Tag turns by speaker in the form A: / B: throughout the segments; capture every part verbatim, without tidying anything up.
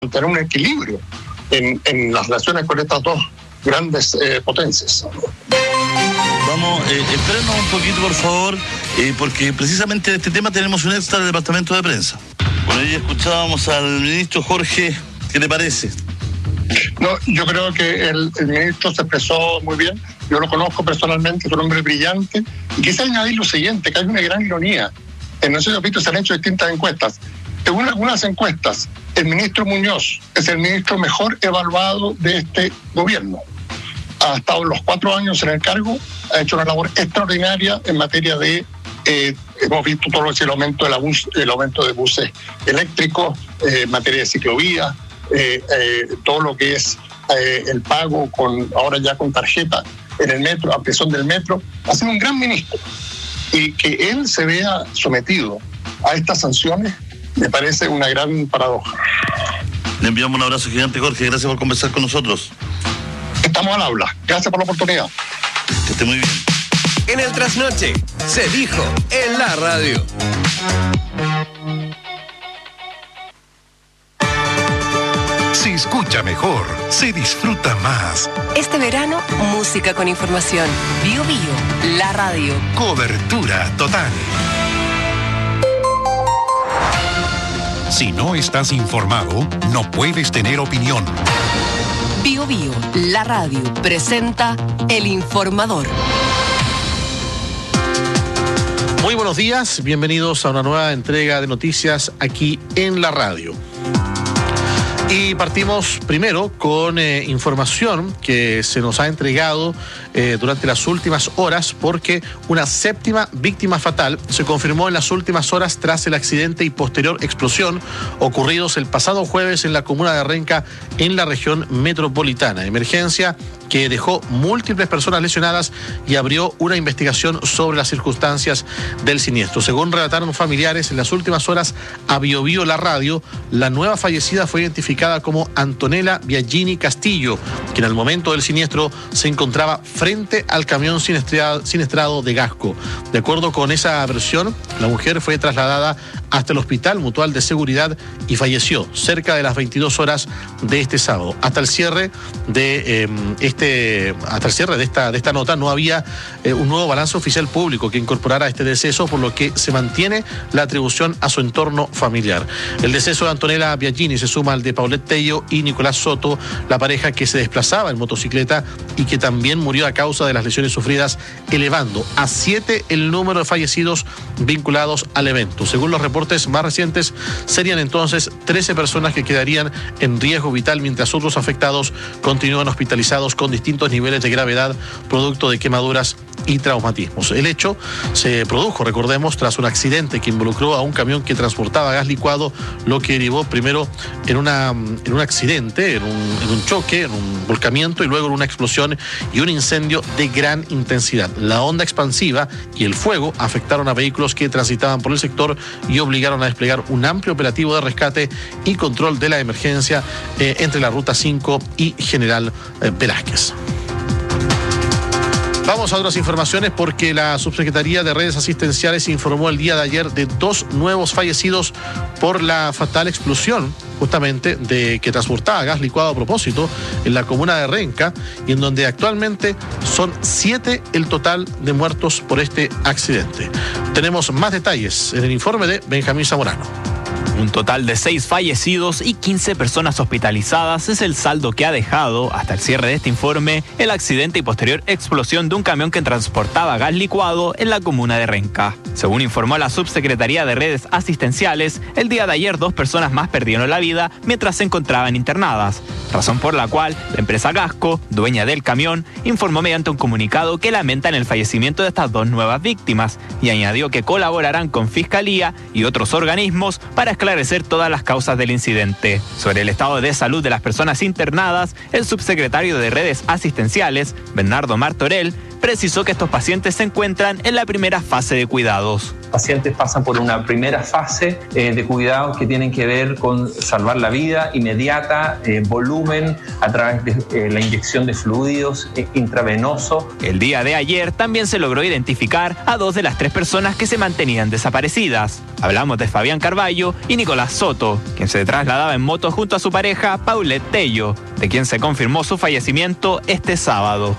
A: mantener un equilibrio en, en las relaciones con estas dos grandes eh, potencias.
B: Vamos, eh, espérenos un poquito, por favor, eh, porque precisamente de este tema tenemos un extra del departamento de prensa. Bueno, ahí escuchábamos al ministro Jorge. ¿Qué le parece?
A: No, yo creo que el, el ministro se expresó muy bien. Yo lo conozco personalmente, es un hombre brillante. Y quise añadir lo siguiente, que hay una gran ironía. En no sé si has visto, se han hecho distintas encuestas. Según algunas encuestas, el ministro Muñoz es el ministro mejor evaluado de este gobierno. Ha estado los cuatro años en el cargo, ha hecho una labor extraordinaria en materia de, eh, hemos visto todo lo que es el aumento, de la bus, el aumento de buses eléctricos, eh, en materia de ciclovías, eh, eh, todo lo que es eh, el pago con ahora ya con tarjeta en el metro, ampliación del metro. Ha sido un gran ministro. Y que él se vea sometido a estas sanciones me parece una gran paradoja.
B: Le enviamos un abrazo gigante, Jorge. Gracias por conversar con nosotros.
A: Estamos al habla. Gracias por la oportunidad.
B: Que esté muy bien.
C: En el trasnoche se dijo en la radio.
D: Se escucha mejor, se disfruta más.
E: Este verano, música con información. Bio Bio, la radio.
D: Cobertura total. Si no estás informado, no puedes tener opinión.
E: Bio Bio, la radio, presenta El Informador.
F: Muy buenos días, bienvenidos a una nueva entrega de noticias aquí en la radio. Y partimos primero con eh, información que se nos ha entregado eh, durante las últimas horas, porque una séptima víctima fatal se confirmó en las últimas horas tras el accidente y posterior explosión ocurridos el pasado jueves en la comuna de Renca, en la región metropolitana. Emergencia que dejó múltiples personas lesionadas y abrió una investigación sobre las circunstancias del siniestro. Según relataron familiares en las últimas horas a Bio Bio la radio, la nueva fallecida fue identificada como Antonella Biagini Castillo, quien al momento del siniestro se encontraba frente al camión siniestrado, siniestrado de Gasco. De acuerdo con esa versión, la mujer fue trasladada hasta el Hospital Mutual de Seguridad y falleció cerca de las veintidós horas de este sábado. Hasta el cierre de eh, este, hasta el cierre de esta, de esta nota no había eh, un nuevo balance oficial público que incorporara este deceso, por lo que se mantiene la atribución a su entorno familiar. El deceso de Antonella Biagini se suma al de Paulette Tello y Nicolás Soto, la pareja que se desplazaba en motocicleta y que también murió a causa de las lesiones sufridas, elevando a siete el número de fallecidos vinculados al evento. Según los reportes más recientes, serían entonces trece personas que quedarían en riesgo vital, mientras otros afectados continúan hospitalizados con distintos niveles de gravedad producto de quemaduras y traumatismos. El hecho se produjo, recordemos, tras un accidente que involucró a un camión que transportaba gas licuado, lo que derivó primero en, una, en un accidente, en un, en un choque, en un volcamiento y luego en una explosión y un incendio de gran intensidad. La onda expansiva y el fuego afectaron a vehículos que transitaban por el sector y obligaron a desplegar un amplio operativo de rescate y control de la emergencia eh, entre la Ruta cinco y General eh, Velázquez. Vamos a otras informaciones, porque la Subsecretaría de Redes Asistenciales informó el día de ayer de dos nuevos fallecidos por la fatal explosión justamente de que transportaba gas licuado a propósito en la comuna de Renca, y en donde actualmente son siete el total de muertos por este accidente. Tenemos más detalles en el informe de Benjamín Zamorano.
G: Un total de seis fallecidos y quince personas hospitalizadas es el saldo que ha dejado, hasta el cierre de este informe, el accidente y posterior explosión de un camión que transportaba gas licuado en la comuna de Renca. Según informó la Subsecretaría de Redes Asistenciales, el día de ayer dos personas más perdieron la vida mientras se encontraban internadas, razón por la cual la empresa Gasco, dueña del camión, informó mediante un comunicado que lamentan el fallecimiento de estas dos nuevas víctimas y añadió que colaborarán con Fiscalía y otros organismos para esclarecer todas las causas del incidente. Sobre el estado de salud de las personas internadas, el subsecretario de Redes Asistenciales, Bernardo Martorell, precisó que estos pacientes se encuentran en la primera fase de cuidados.
H: Pacientes pasan por una primera fase eh, de cuidados que tienen que ver con salvar la vida inmediata, eh, volumen a través de eh, la inyección de fluidos eh, intravenosos.
G: El día de ayer también se logró identificar a dos de las tres personas que se mantenían desaparecidas. Hablamos de Fabián Carballo y Nicolás Soto, quien se trasladaba en moto junto a su pareja Paulette Tello, de quien se confirmó su fallecimiento este sábado.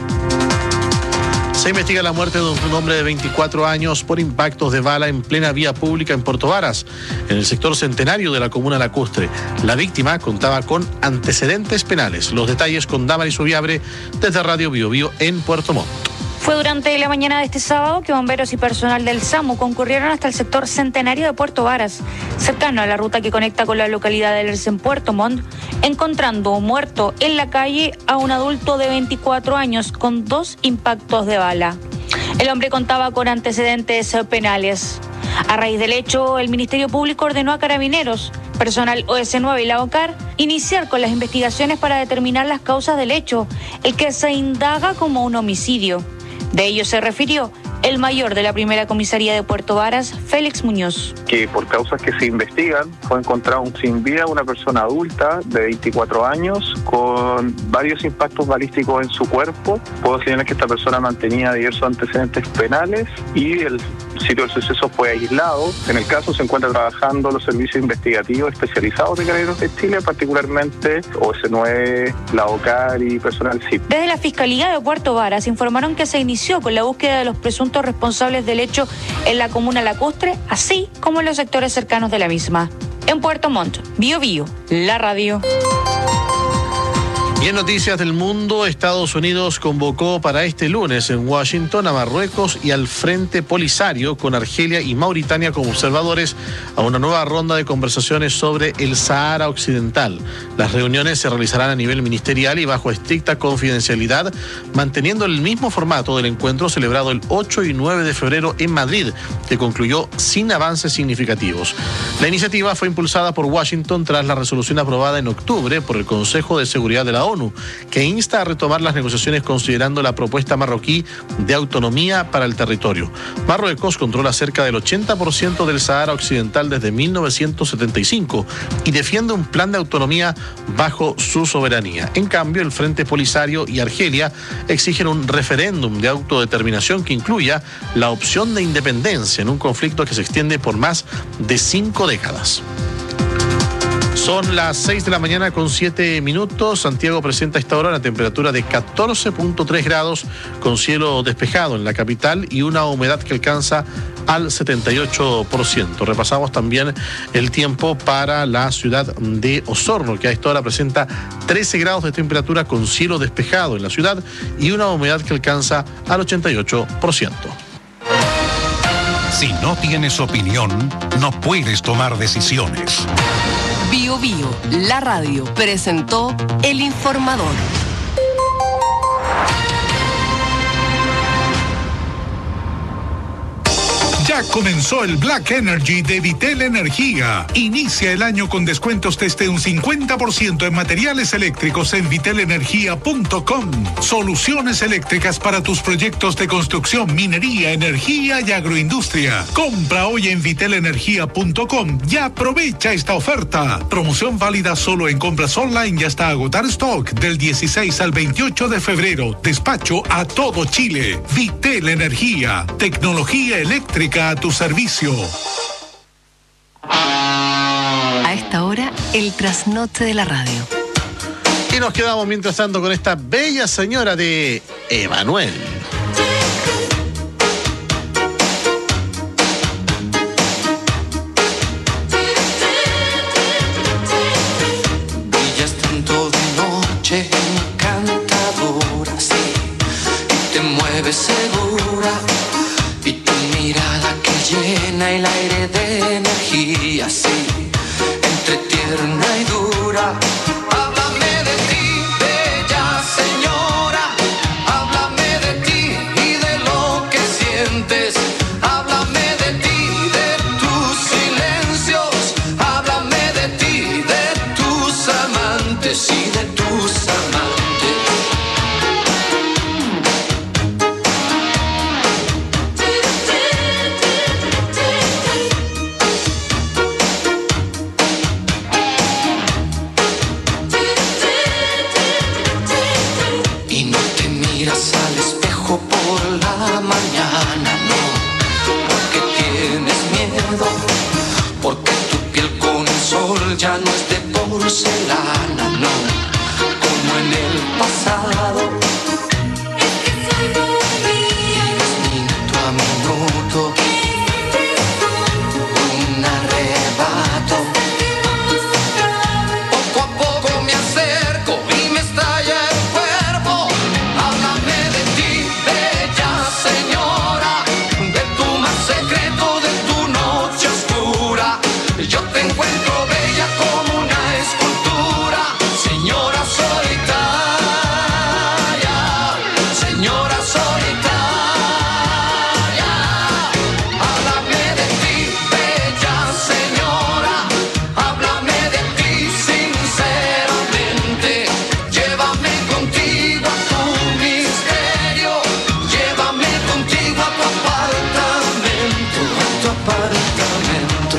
F: Se investiga la muerte de un hombre de veinticuatro años por impactos de bala en plena vía pública en Puerto Varas, en el sector Centenario de la comuna Lacustre. La víctima contaba con antecedentes penales. Los detalles con Damaris Ubiabre desde Radio Bio Bio en Puerto Montt.
I: Fue durante la mañana de este sábado que bomberos y personal del SAMU concurrieron hasta el sector Centenario de Puerto Varas, cercano a la ruta que conecta con la localidad de Lerce en Puerto Montt, encontrando muerto en la calle a un adulto de veinticuatro años con dos impactos de bala. El hombre contaba con antecedentes penales. A raíz del hecho, el Ministerio Público ordenó a Carabineros, personal O S nueve y la OCAR iniciar con las investigaciones para determinar las causas del hecho, el que se indaga como un homicidio. De ello se refirió el mayor de la primera comisaría de Puerto Varas, Félix Muñoz.
J: Que por causas que se investigan fue encontrado un sin vida una persona adulta de veinticuatro años con varios impactos balísticos en su cuerpo. Puedo señalar que esta persona mantenía diversos antecedentes penales y el sitio del suceso fue aislado. En el caso se encuentran trabajando los servicios investigativos especializados de Carabineros de Chile, particularmente O S nueve, la OCAR y personal C I P.
I: Desde la Fiscalía de Puerto Varas informaron que se inició con la búsqueda de los presuntos responsables del hecho en la comuna Lacustre, así como en los sectores cercanos de la misma. En Puerto Montt, Bio Bio, la radio.
F: Y en noticias del mundo, Estados Unidos convocó para este lunes en Washington a Marruecos y al Frente Polisario con Argelia y Mauritania como observadores a una nueva ronda de conversaciones sobre el Sahara Occidental. Las reuniones se realizarán a nivel ministerial y bajo estricta confidencialidad, manteniendo el mismo formato del encuentro celebrado el ocho y nueve de febrero en Madrid, que concluyó sin avances significativos. La iniciativa fue impulsada por Washington tras la resolución aprobada en octubre por el Consejo de Seguridad de la ONU, que insta a retomar las negociaciones considerando la propuesta marroquí de autonomía para el territorio. Marruecos controla cerca del ochenta por ciento del Sahara Occidental desde mil novecientos setenta y cinco y defiende un plan de autonomía bajo su soberanía. En cambio, el Frente Polisario y Argelia exigen un referéndum de autodeterminación que incluya la opción de independencia en un conflicto que se extiende por más de cinco décadas. Son las seis de la mañana con siete minutos. Santiago presenta a esta hora una temperatura de catorce punto tres grados con cielo despejado en la capital y una humedad que alcanza al setenta y ocho por ciento. Repasamos también el tiempo para la ciudad de Osorno, que a esta hora presenta trece grados de temperatura con cielo despejado en la ciudad y una humedad que alcanza al ochenta y ocho por ciento.
D: Si no tienes opinión, no puedes tomar decisiones.
E: Bio Bio, la radio, presentó El Informador.
K: Ya comenzó el Black Energy de Vitel Energía. Inicia el año con descuentos desde un cincuenta por ciento en materiales eléctricos en vitel energía punto com. Soluciones eléctricas para tus proyectos de construcción, minería, energía y agroindustria. Compra hoy en vitel energía punto com y aprovecha esta oferta. Promoción válida solo en compras online y hasta agotar stock del dieciséis al veintiocho de febrero. Despacho a todo Chile. Vitel Energía. Tecnología eléctrica a tu servicio.
E: A esta hora, el trasnoche de la radio.
F: Y nos quedamos mientras tanto con esta bella señora de Emanuel.
L: Brillas tanto de noche, encantadora, sí, y te mueves segura. Mirada que llena el aire de energía, sí, entre tierna y dura. Háblame de ti, bella señora, háblame de ti. iguala, no, como en el pasado. Vives minuto a minuto, un arrebato. Poco a poco me acerco y me estalla el cuerpo. Háblame de ti, bella señora, de tu más secreto, de tu noche oscura. Yo te encuentro bella como una escultura, señora solitaria, señora solitaria. Háblame de ti, bella señora, háblame de ti sinceramente. Llévame contigo a tu misterio, llévame contigo a tu apartamento, a tu apartamento.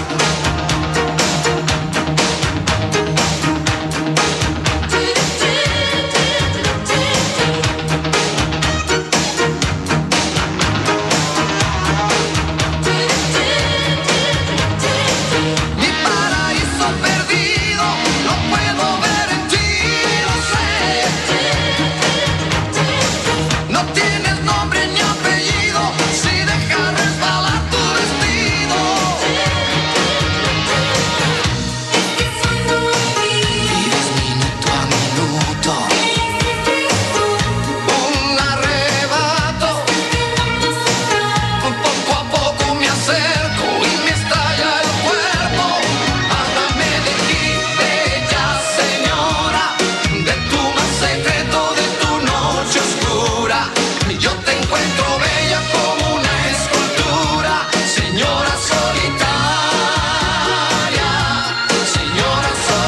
L: Mi paraíso perdido, lo puedo ver en ti, lo sé. No tienes nombre ni apellido, si dejas resbalar tu vestido. Vives minuto a minuto, un arrebato. Poco a poco me acerco y me estalla el cuerpo. Háblame de ti, bella señora, de tu más secreto, de tu noche oscura. Yo te encuentro bella como una escultura, señora solitaria, señora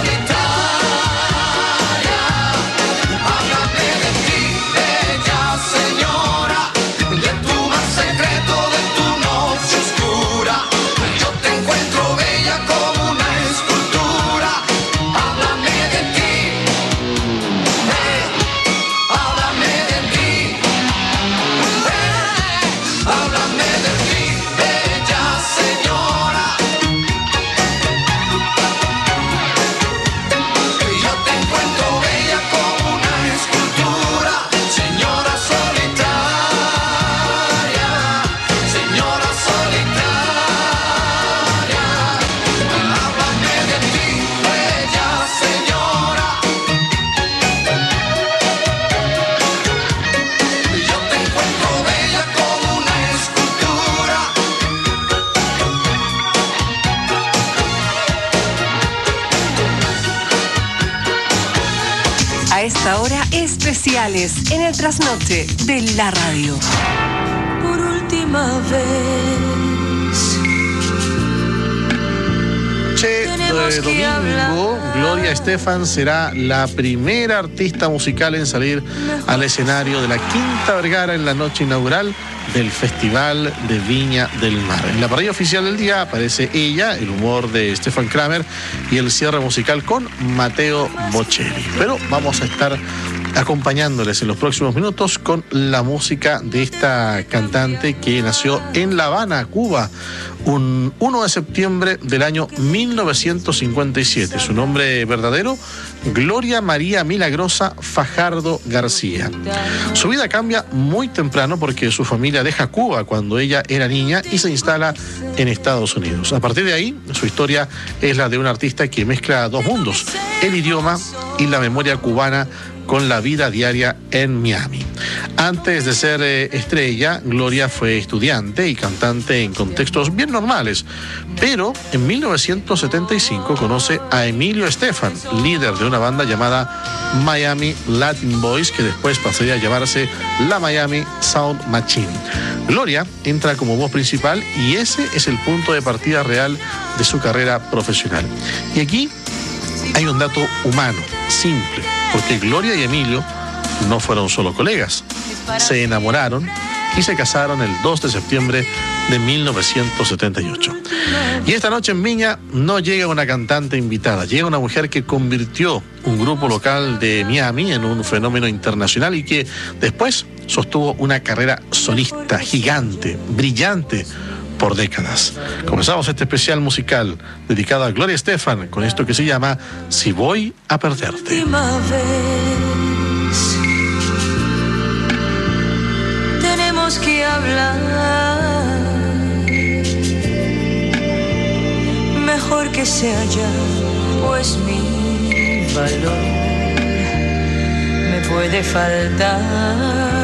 L: solitaria. Háblame de ti, bella señora, de tu más secreto, de tu noche oscura. Yo te encuentro bella como una escultura. Háblame de ti, eh, háblame de ti, eh, háblame de ti, bella señora. Yo te encuentro bella como una escultura, señora solitaria, señora solitaria. Háblame de ti, bella señora. Yo te encuentro bella como una escultura.
E: A esta hora, especiales en el trasnoche de la radio.
M: Por última vez.
F: Che,
M: Tenemos
F: de
M: que
F: domingo,
M: hablar.
F: Gloria Estefan será la primera artista musical en salir al escenario de la Quinta Vergara en la noche inaugural del Festival de Viña del Mar. En la parrilla oficial del día aparece ella, el humor de Stefan Kramer y el cierre musical con Matteo Bocelli. Pero vamos a estar acompañándoles en los próximos minutos con la música de esta cantante que nació en La Habana, Cuba, un uno de septiembre del año mil novecientos cincuenta y siete. Su nombre verdadero, Gloria María Milagrosa Fajardo García. Su vida cambia muy temprano porque su familia deja Cuba cuando ella era niña y se instala en Estados Unidos. A partir de ahí, su historia es la de un artista que mezcla dos mundos, el idioma y la memoria cubana con la vida diaria en Miami. Antes de ser eh, estrella, Gloria fue estudiante y cantante en contextos bien normales, pero en mil novecientos setenta y cinco conoce a Emilio Estefan, líder de una banda llamada Miami Latin Boys, que después pasaría a llamarse la Miami Sound Machine. Gloria entra como voz principal y ese es el punto de partida real de su carrera profesional. Y aquí hay un dato humano, simple, porque Gloria y Emilio no fueron solo colegas, se enamoraron y se casaron el dos de septiembre de mil novecientos setenta y ocho. Y esta noche en Viña no llega una cantante invitada, llega una mujer que convirtió un grupo local de Miami en un fenómeno internacional y que después sostuvo una carrera solista gigante, brillante, por décadas. Comenzamos este especial musical dedicado a Gloria Estefan con esto que se llama Si voy a perderte.
M: Última vez tenemos que hablar, mejor que sea ya, pues mi valor me puede faltar.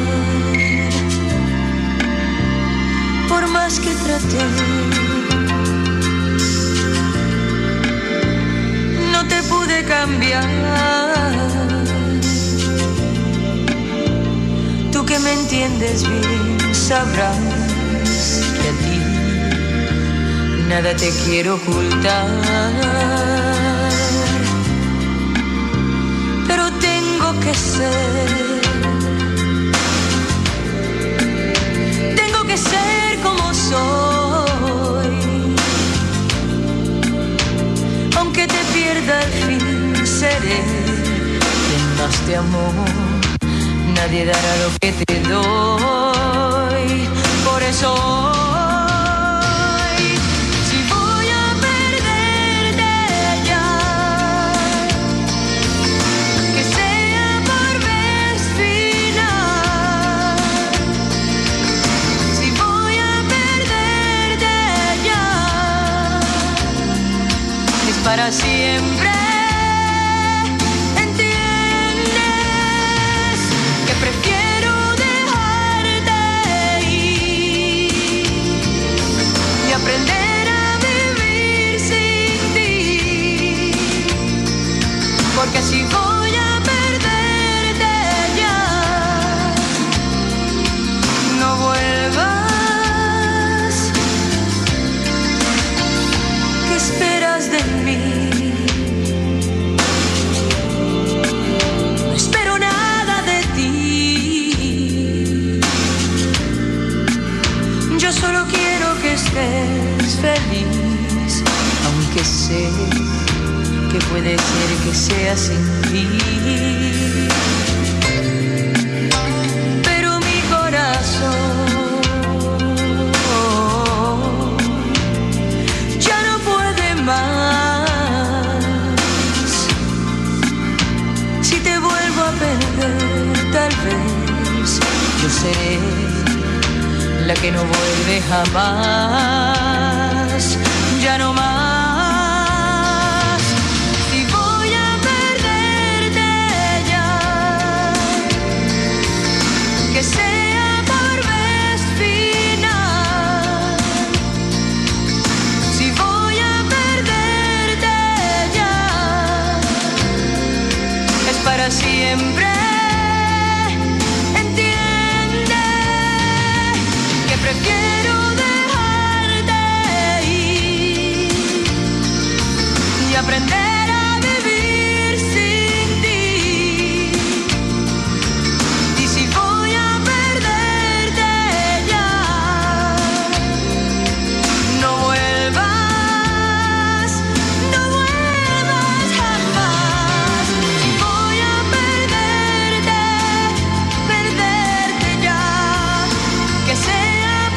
M: Por más que traté, no te pude cambiar. Tú que me entiendes bien, sabrás que a ti nada te quiero ocultar. Pero tengo que ser, tengo que ser como soy. Aunque te pierda al fin, seré quien más te amó. Nadie dará lo que te doy. Por eso hoy, si voy a perderte ya, que sea por vez final. Si voy a perderte ya, es para siempre. Prefiero dejarte ir y aprender a vivir sin ti, porque si voy a perderte ya, no vuelvas. ¿Qué esperas de mí? No espero nada de ti. Yo solo quiero que estés feliz, aunque sé que puede ser que sea sin ti. Pero mi corazón ya no puede más. Si te vuelvo a perder, tal vez yo seré la que no vuelve jamás, ya no más. Si voy a perderte ya, que sea por vez final. Si voy a perderte ya, es para siempre. Prefiero dejarte ir y aprender a vivir sin ti. Y si voy a perderte ya, no vuelvas, no vuelvas jamás. Si voy a perderte, perderte ya, que sea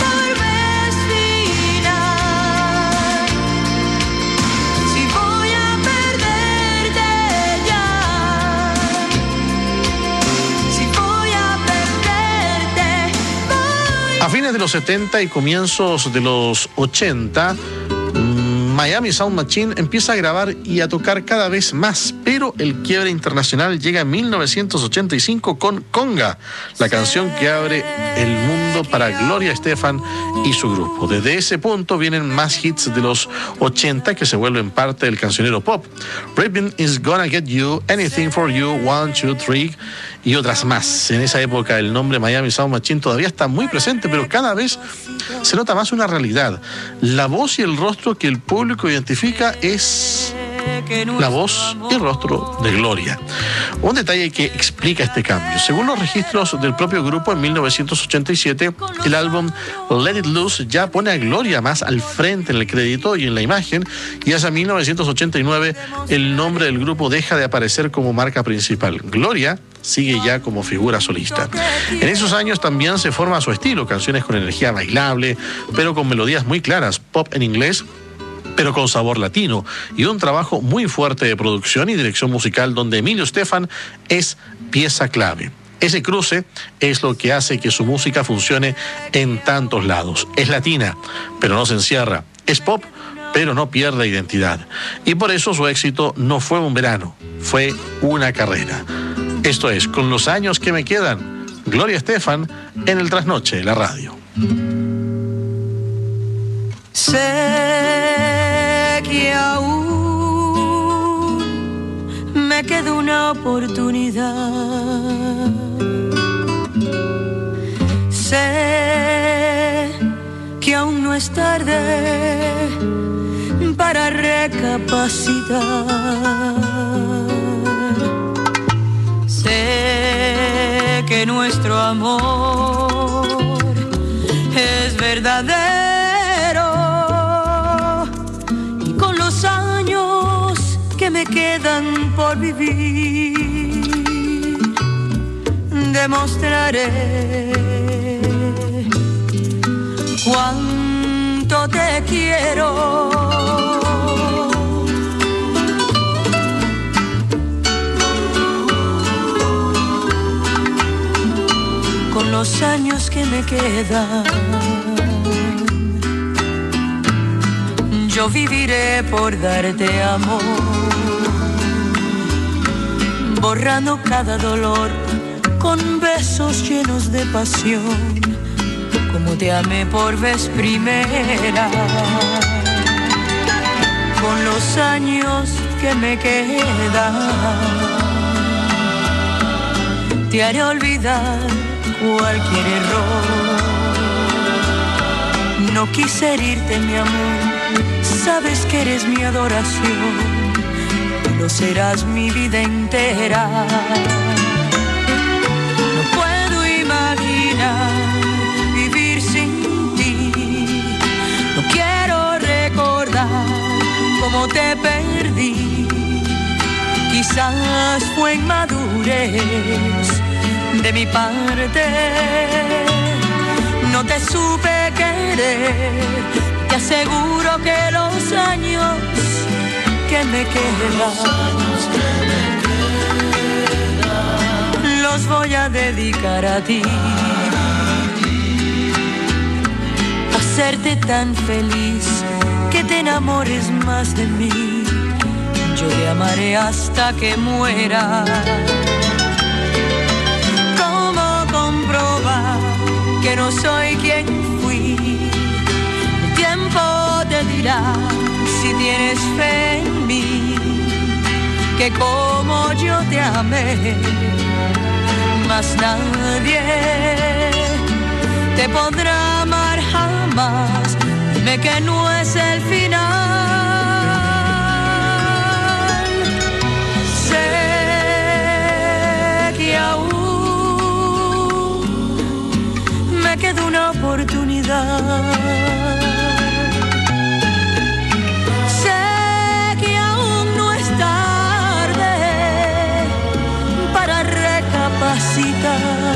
F: a fines de los setenta y comienzos de los ochenta, Miami Sound Machine empieza a grabar y a tocar cada vez más, pero el quiebre internacional llega en mil novecientos ochenta y cinco con Conga, la canción que abre el mundo para Gloria Estefan y su grupo. Desde ese punto vienen más hits de los ochenta que se vuelven parte del cancionero pop. Rhythm is Gonna Get You, Anything for You, One, Two, Three y otras más. En esa época el nombre Miami Sound Machine todavía está muy presente, pero cada vez se nota más una realidad. La voz y el rostro que el público identifica es la voz y el rostro de Gloria. Un detalle que explica este cambio. Según los registros del propio grupo, en mil novecientos ochenta y siete, el álbum Let It Loose ya pone a Gloria más al frente en el crédito y en la imagen, y hacia mil novecientos ochenta y nueve el nombre del grupo deja de aparecer como marca principal. Gloria sigue ya como figura solista. En esos años también se forma su estilo, canciones con energía bailable, pero con melodías muy claras, pop en inglés, pero con sabor latino, y un trabajo muy fuerte de producción y dirección musical donde Emilio Estefan es pieza clave. Ese cruce es lo que hace que su música funcione en tantos lados. Es latina, pero no se encierra. Es pop, pero no pierde identidad. Y por eso su éxito no fue un verano, fue una carrera. Esto es, con los años que me quedan, Gloria Estefan en el Trasnoche de la radio.
M: Sé que aún me queda una oportunidad. Sé que aún no es tarde para recapacitar. Sé que nuestro amor es verdadero y con los años que me quedan por vivir demostraré cuánto te quiero. Con los años que me quedan, yo viviré por darte amor, borrando cada dolor con besos llenos de pasión, como te amé por vez primera. Con los años que me quedan, te haré olvidar cualquier error. No quise herirte, mi amor, sabes que eres mi adoración y lo serás mi vida entera. No puedo imaginar vivir sin ti, no quiero recordar cómo te perdí. Quizás fue inmadurez de mi parte, no te supe querer. Te aseguro que los años que me quedan los voy a dedicar a ti, a hacerte tan feliz que te enamores más de mí. Yo te amaré hasta que muera. Que no soy quien fui, el tiempo te dirá si tienes fe en mí, que como yo te amé, más nadie te podrá amar jamás. Dime que no es el final. Sé que aún me queda una oportunidad. Sé que aún no es tarde para recapacitar.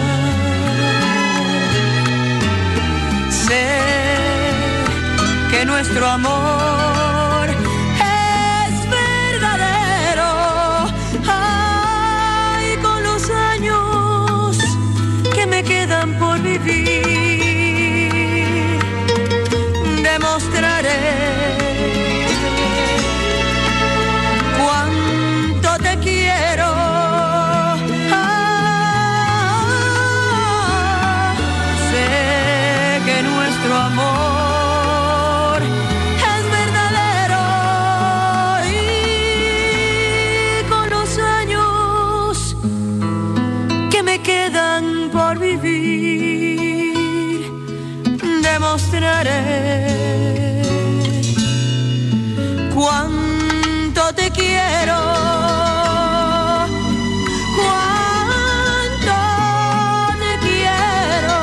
M: Sé que nuestro amor es verdadero. Ay, con los años que me quedan por vivir demostraré cuánto te quiero. Ah, sé que nuestro amor es verdadero y con los años que me quedan por vivir demostraré cuánto te quiero, cuánto te quiero.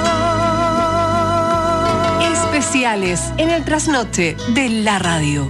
E: Especiales en el Trasnoche de la radio.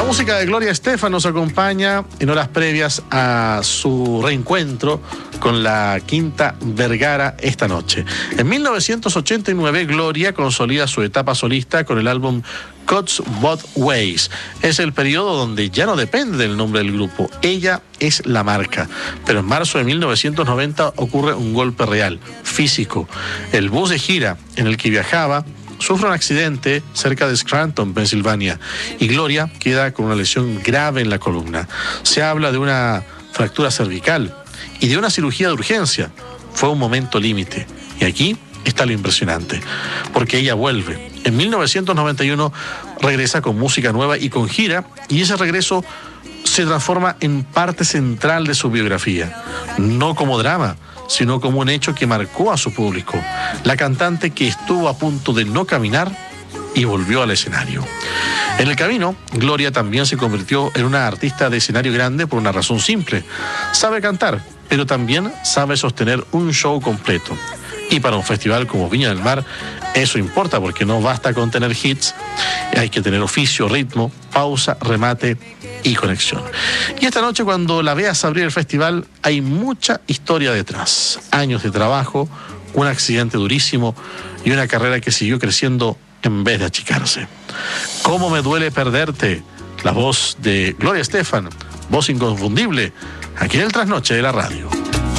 F: música de Gloria Estefan nos acompaña en horas previas a su reencuentro con la Quinta Vergara esta noche. En mil novecientos ochenta y nueve, Gloria consolida su etapa solista con el álbum Cuts Both Ways. Es el periodo donde ya no depende del nombre del grupo, ella es la marca. Pero en marzo de mil novecientos noventa ocurre un golpe real, físico. El bus de gira en el que viajaba sufre un accidente cerca de Scranton, Pensilvania, y Gloria queda con una lesión grave en la columna. Se habla de una fractura cervical y de una cirugía de urgencia. Fue un momento límite. Y aquí está lo impresionante, porque ella vuelve. En mil novecientos noventa y uno regresa con música nueva y con gira, y ese regreso se transforma en parte central de su biografía, no como drama, sino como un hecho que marcó a su público. La cantante que estuvo a punto de no caminar y volvió al escenario. En el camino, Gloria también se convirtió en una artista de escenario grande por una razón simple. Sabe cantar, pero también sabe sostener un show completo. Y para un festival como Viña del Mar, eso importa, porque no basta con tener hits, hay que tener oficio, ritmo, pausa, remate y conexión. Y esta noche, cuando la veas abrir el festival, hay mucha historia detrás. Años de trabajo, un accidente durísimo y una carrera que siguió creciendo en vez de achicarse. ¿Cómo me duele perderte? La voz de Gloria Estefan, voz inconfundible, aquí en el Trasnoche de la Radio.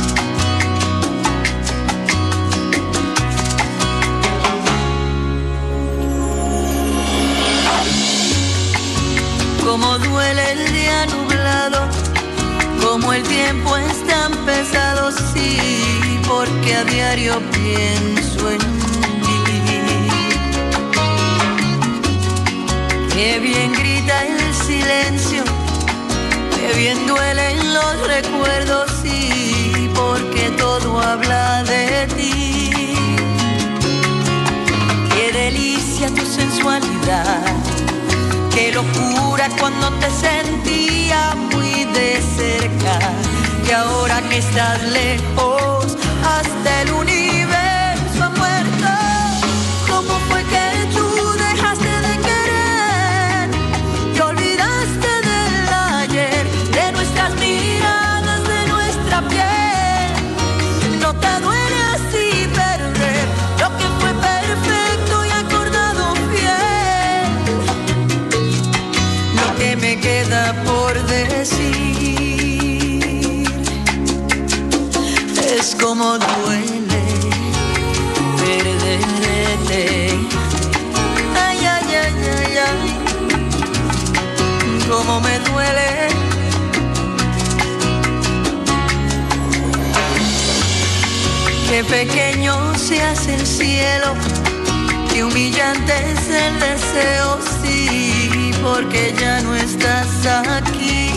M: Cómo duele el día nublado, cómo el tiempo es tan pesado, sí, porque a diario pienso en ti. Qué bien grita el silencio, qué bien duelen los recuerdos, sí, porque todo habla de ti. Qué delicia tu sensualidad, qué locura cuando te sentía muy de cerca, y ahora que estás lejos, hasta el universo ha muerto. ¿Cómo fue que tú dejaste de querer? Te olvidaste del ayer, de nuestras miradas, de nuestra piel. No te duele así perder lo que fue perfecto y acordado fiel. Lo que me queda por decir es como duele perderte. Ay, ay, ay, ay, ay, como me duele. Qué pequeño se hace el cielo, qué humillante es el deseo, sí, porque ya no estás aquí.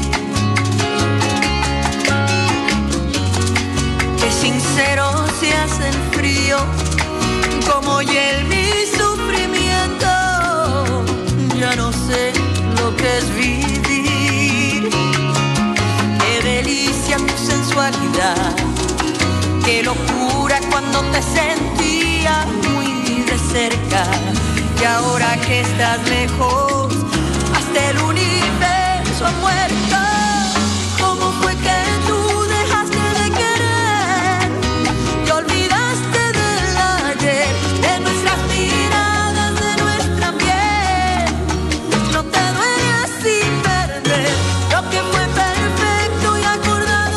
M: Qué sincero se hace el frío, como hiel mi sufrimiento. Ya no sé lo que es vivir. Qué delicia tu sensualidad, qué locura cuando te sentía muy de cerca, y ahora que estás lejos, hasta el universo ha muerto. ¿Cómo fue que tú dejaste de querer? Te olvidaste del ayer, de nuestras miradas, de nuestra piel. No te duele así perder lo que fue perfecto y acordado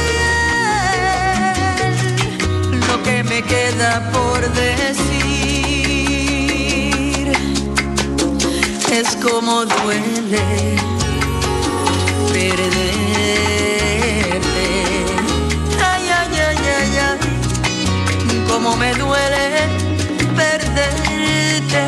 M: fiel. Lo que me queda por decir es como duele perderte. Ay, ay, ay, ay, ay, como me duele perderte.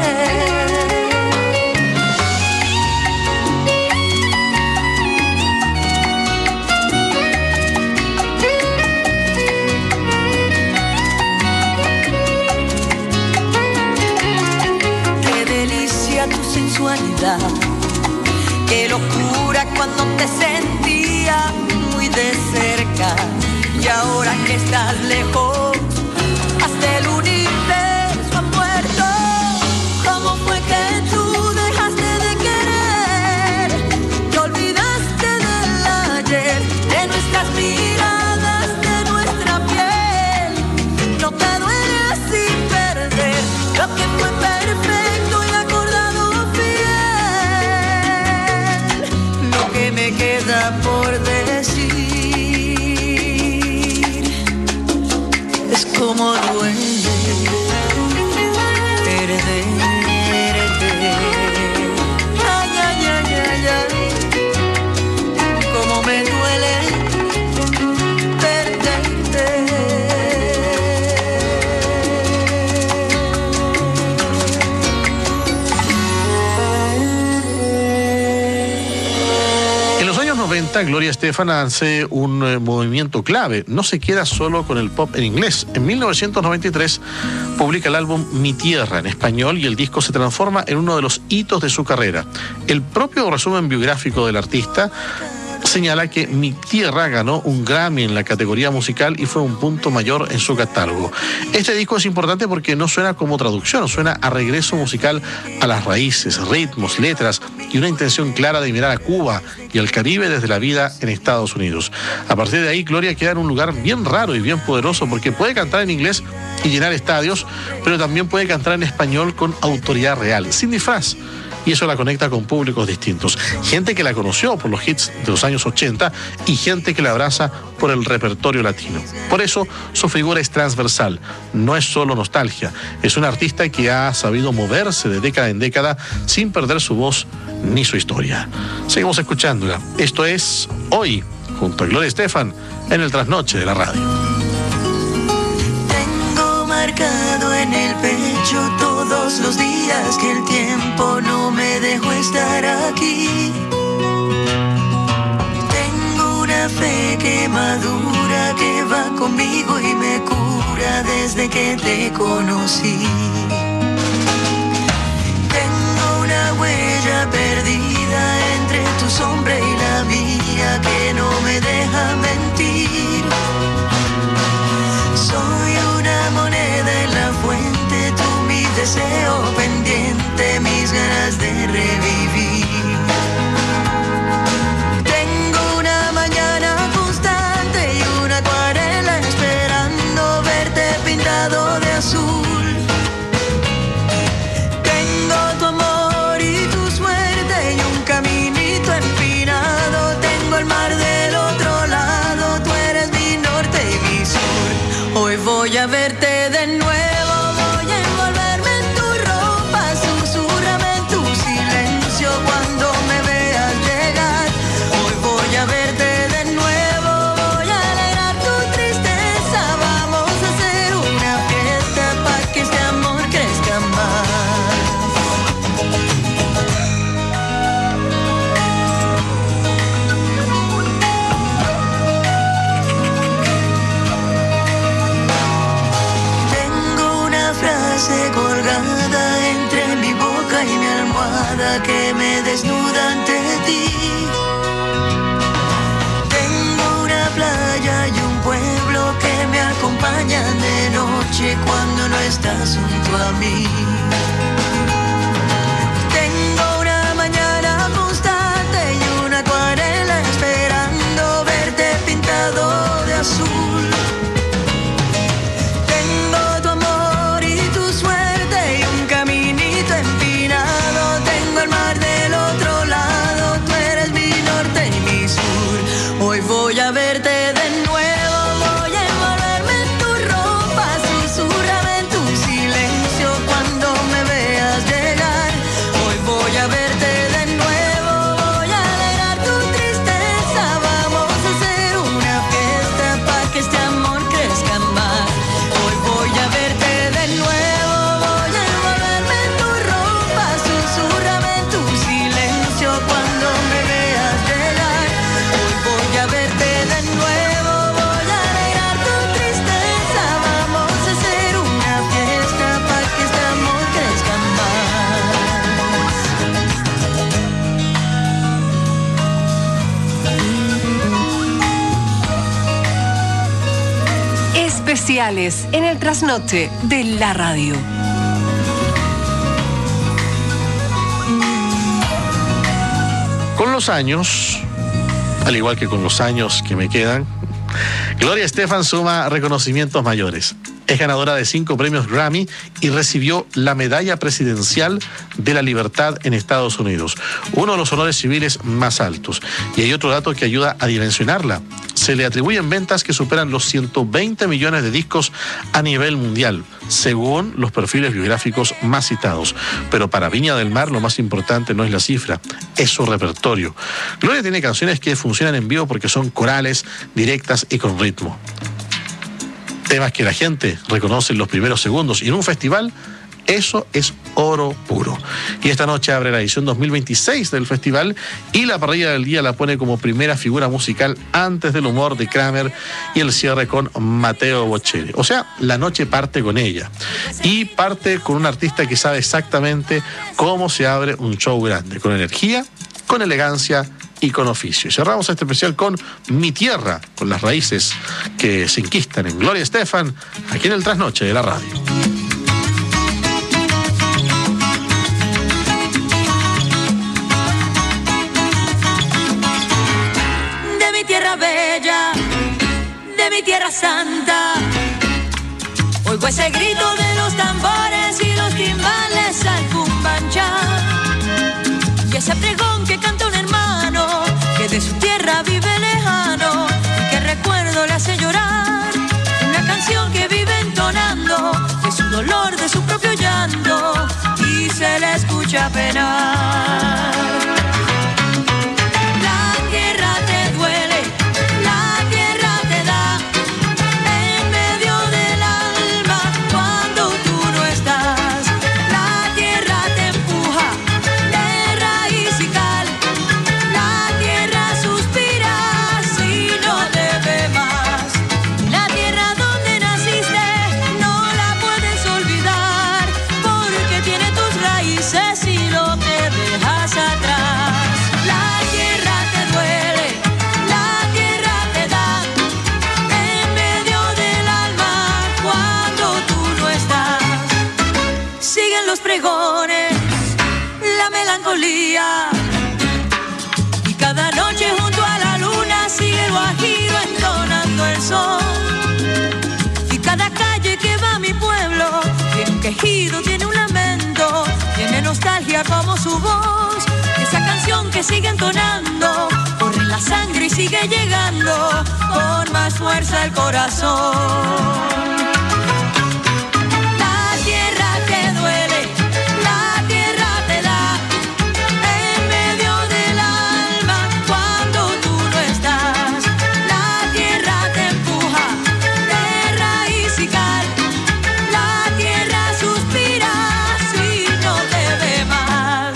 M: Tu sensualidad, qué locura cuando te sentía muy de cerca, y ahora que estás lejos, hasta el universo ha muerto. ¿Cómo fue que tú dejaste de querer? queda por decir. Es como duele perderte. Ay, ay, ay, ay, ay. Como me duele perderte.
F: En los años noventa, Gloria Estefan hace un eh, movimiento clave. No se queda solo con el pop en inglés. En mil novecientos noventa y tres publica el álbum Mi Tierra en español y el disco se transforma en uno de los hitos de su carrera. El propio resumen biográfico del artista señala que Mi Tierra ganó un Grammy en la categoría musical y fue un punto mayor en su catálogo. Este disco es importante porque no suena como traducción, suena a regreso musical a las raíces, ritmos, letras y una intención clara de mirar a Cuba y al Caribe desde la vida en Estados Unidos. A partir de ahí, Gloria queda en un lugar bien raro y bien poderoso porque puede cantar en inglés y llenar estadios, pero también puede cantar en español con autoridad real, sin disfraz. Y eso la conecta con públicos distintos. Gente que la conoció por los hits de los años ochenta y gente que la abraza por el repertorio latino. Por eso su figura es transversal, no es solo nostalgia. Es una artista que ha sabido moverse de década en década sin perder su voz ni su historia. Seguimos escuchándola. Esto es Hoy, junto a Gloria Estefan, en el Trasnoche de la Radio.
M: Tengo marcado en el pecho todos los días que el tiempo no me dejó estar aquí. Tengo una fe que madura, que va conmigo y me cura desde que te conocí. Tengo una huella perdida entre tu sombra y la mía que no me deja mentir. Soy una moneda en la fuente, tú mi deseo pendiente, mis ganas de revivir. Tengo una mañana constante y una acuarela esperando verte pintado de azul. Tengo tu amor y tu suerte y un caminito empinado. Tengo el mar del otro lado, tú eres mi norte y mi sur. Hoy voy a verte de nuevo, voy a envolverme en tu ropa, susurrame en tu silencio cuando me veas llegar. Hoy voy a verte de nuevo, voy a alegrar tu tristeza. Vamos a hacer una fiesta para que este amor crezca más. Colgada entre mi boca y mi almohada que me desnuda ante ti. Tengo una playa y un pueblo que me acompañan de noche cuando no estás junto a mí. Tengo una mañana constante y una acuarela esperando verte pintado de azul. Voy a verte de nuevo, voy a envolverme en tu ropa, susurrame en tu silencio cuando me veas llegar. Hoy voy a verte de nuevo, voy a alegrar tu tristeza. Vamos a hacer una fiesta para que este amor crezca más. Hoy voy a verte de nuevo, voy a envolverme en tu ropa, susurrame en tu silencio cuando me veas llegar. Hoy voy a verte de nuevo, voy a alegrar tu tristeza. Vamos a hacer una fiesta para que este amor crezca
E: más. Especiales en el Trasnoche de la Radio.
F: Con los años, al igual que con los años que me quedan, Gloria Estefan suma reconocimientos mayores. Es ganadora de cinco premios Grammy y recibió la Medalla Presidencial de la Libertad en Estados Unidos, uno de los honores civiles más altos. Y hay otro dato que ayuda a dimensionarla. Se le atribuyen ventas que superan los ciento veinte millones de discos a nivel mundial, según los perfiles biográficos más citados. Pero para Viña del Mar lo más importante no es la cifra, es su repertorio. Gloria tiene canciones que funcionan en vivo porque son corales, directas y con ritmo. Temas que la gente reconoce en los primeros segundos y en un festival, eso es oro puro. Y esta noche abre la edición dos mil veintiséis del festival y la parrilla del día la pone como primera figura musical antes del humor de Kramer y el cierre con Mateo Bocelli. O sea, la noche parte con ella y parte con un artista que sabe exactamente cómo se abre un show grande, con energía, con elegancia y con oficio. Y cerramos este especial con Mi Tierra, con las raíces que se enquistan en Gloria Estefan, aquí en el Trasnoche de la radio.
M: De mi tierra bella, de mi tierra santa, oigo ese grito de los tambores y los timbales al cumbanchá, y ese pregón que canta un hermano que de su tierra vive lejano y que recuerdo le hace llorar, una canción que vive entonando de su dolor, de su propio llanto, y se le escucha penar. La tierra te duele, la tierra te da en medio del alma cuando tú no estás. La tierra te empuja de raíz y cal, la tierra suspira si no te ve más. La tierra donde naciste no la puedes olvidar, porque tiene tus raíces y lo que dejas atrás. La tierra te duele, la tierra te da en medio del alma cuando tú no estás. Siguen los pregones, la melancolía, y cada noche junto a la luna sigue el guajiro entonando el sol. Y cada calle que va a mi pueblo tiene un quejido, tiene un lamento, tiene nostalgia como su voz. Esa canción que sigue entonando corre en la sangre y sigue llegando con más fuerza al corazón. La tierra te duele, la tierra te da en medio del alma cuando tú no estás. La tierra te empuja de raíz y cal, la tierra suspira si no te ve más.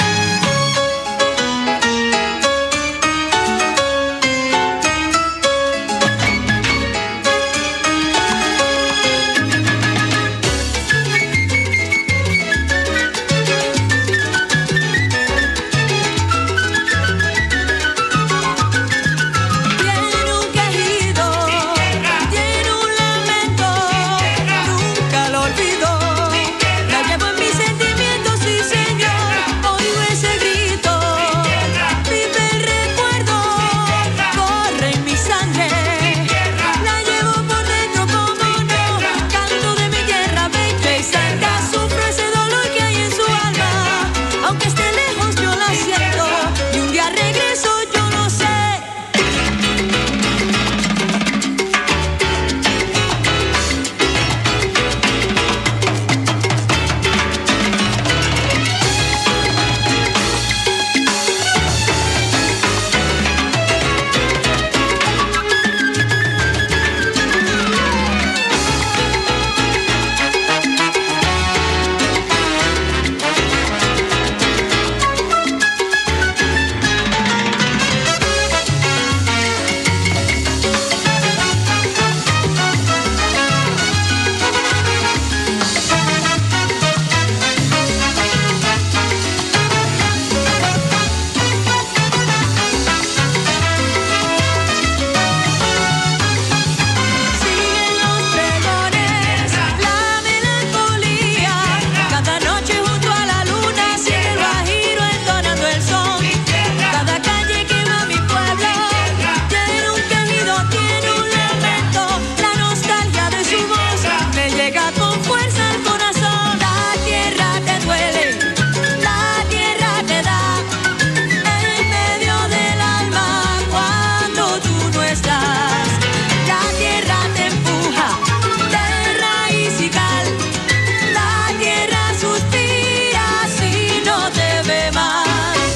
M: te duele, la tierra te da en medio del alma cuando tú no estás. La tierra te empuja de raíz y cal, la tierra suspira si no te ve más.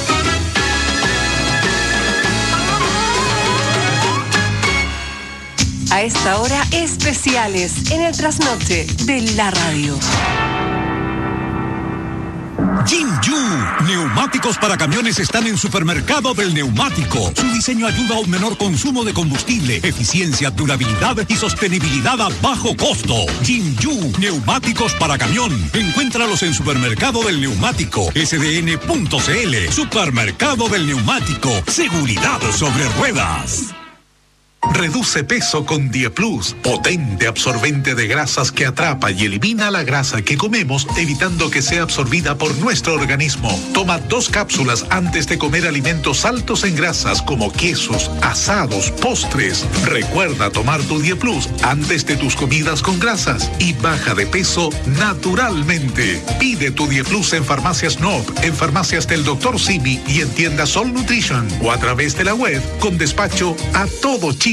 E: A esta hora, especiales en el trasnoche de la radio.
D: Jinju, neumáticos para camiones están en Supermercado del Neumático. Su diseño ayuda a un menor consumo de combustible, eficiencia, durabilidad y sostenibilidad a bajo costo. Jinju, neumáticos para camión. Encuéntralos en Supermercado del Neumático, S D N punto C L. Supermercado del Neumático, seguridad sobre ruedas.
K: Reduce peso con Dieplus, potente absorbente de grasas que atrapa y elimina la grasa que comemos, evitando que sea absorbida por nuestro organismo. Toma dos cápsulas antes de comer alimentos altos en grasas como quesos, asados, postres. Recuerda tomar tu Dieplus antes de tus comidas con grasas y baja de peso naturalmente. Pide tu Dieplus en Farmacias Nob, en Farmacias del doctor Simi y en tiendas Sol Nutrition o a través de la web con despacho a todo Chile.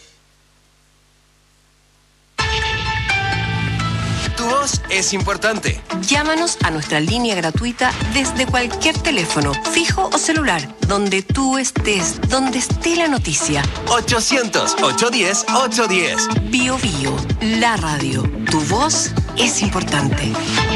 C: Tu voz es importante.
E: Llámanos a nuestra línea gratuita desde cualquier teléfono, fijo o celular, donde tú estés, donde esté la noticia.
C: ochocientos, ochocientos diez, ochocientos diez.
E: Bio Bio, la radio. Tu voz es importante.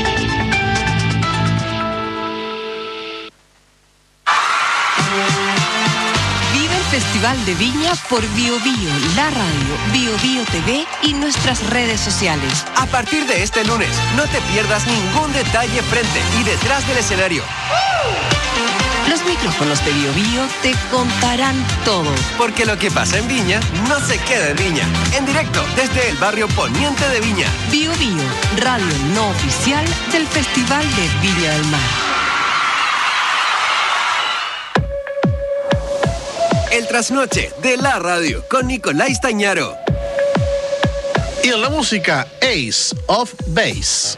E: Festival de Viña por Bio Bio, la radio, Bio Bio T V y nuestras redes sociales.
C: A partir de este lunes, no te pierdas ningún detalle frente y detrás del escenario.
E: Los micrófonos de Bio Bio te contarán todo.
C: Porque lo que pasa en Viña no se queda en Viña. En directo desde el barrio poniente de Viña.
E: Bio Bio, radio no oficial del Festival de Viña del Mar.
C: El trasnoche de la radio con Nicolás Tañaro.
F: Y en la música, Ace of Base.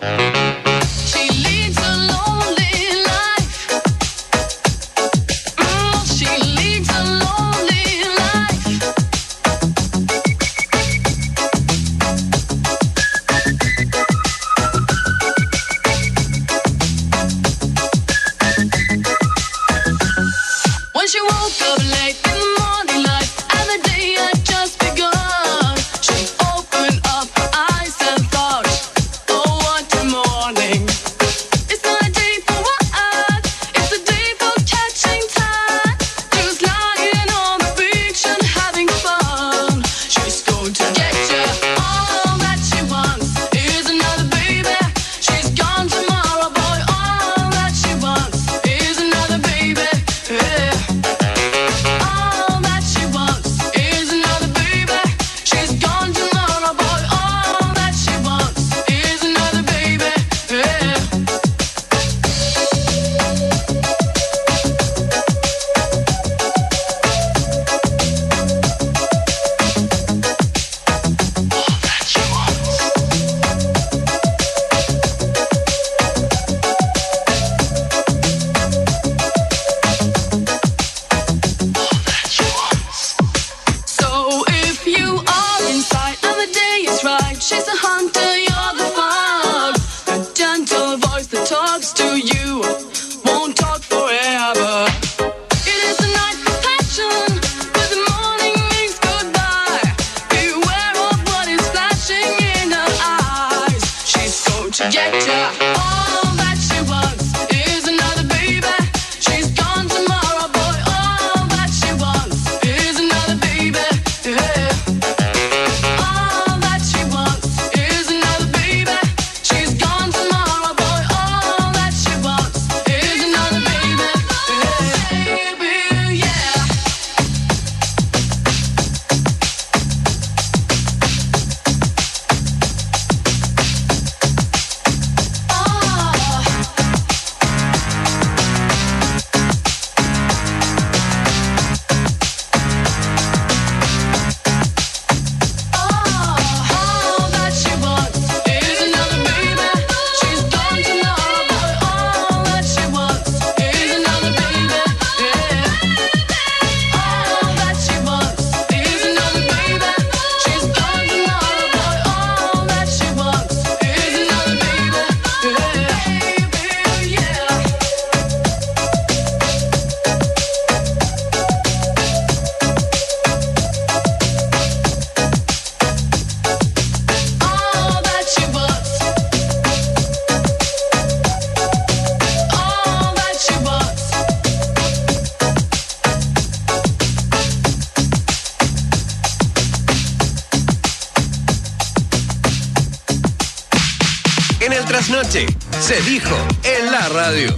C: el trasnoche. Se dijo en la radio.